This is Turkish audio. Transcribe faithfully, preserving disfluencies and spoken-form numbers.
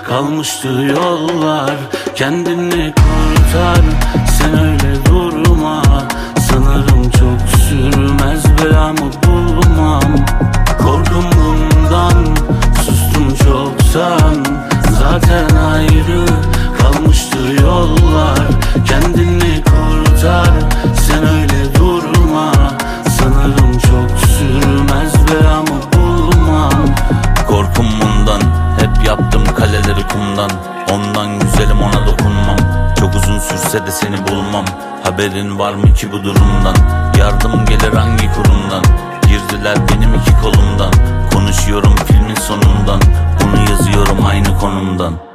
kalmıştı yollar. Kendini kurtar, sen öyle durma. Sanırım çok sürmez, belamı bulmam. Korkum bundan, sustum çoktan. Zaten ayrı kalmıştı yollar. Kendini kurtar, sen öyle durma. Sanırım çok sürmez, belamı bulmam. Korkum bundan, hep yaptım kaleleri kumdan. Ondan güzelim, ona dokunmam. Çok uzun sürse de seni bulmam. Haberin var mı ki bu durumdan? Yardım gelir hangi kurumdan? Girdiler benim iki kolumdan. Konuşuyorum filmin sonundan. Bunu yazıyorum aynı konumdan.